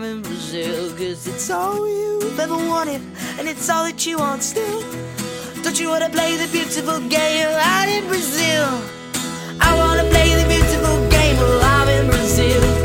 in Brazil. Cause it's all you've ever wanted, and it's all that you want still. Don't you wanna play the beautiful game out in Brazil? I wanna play the beautiful game out in Brazil.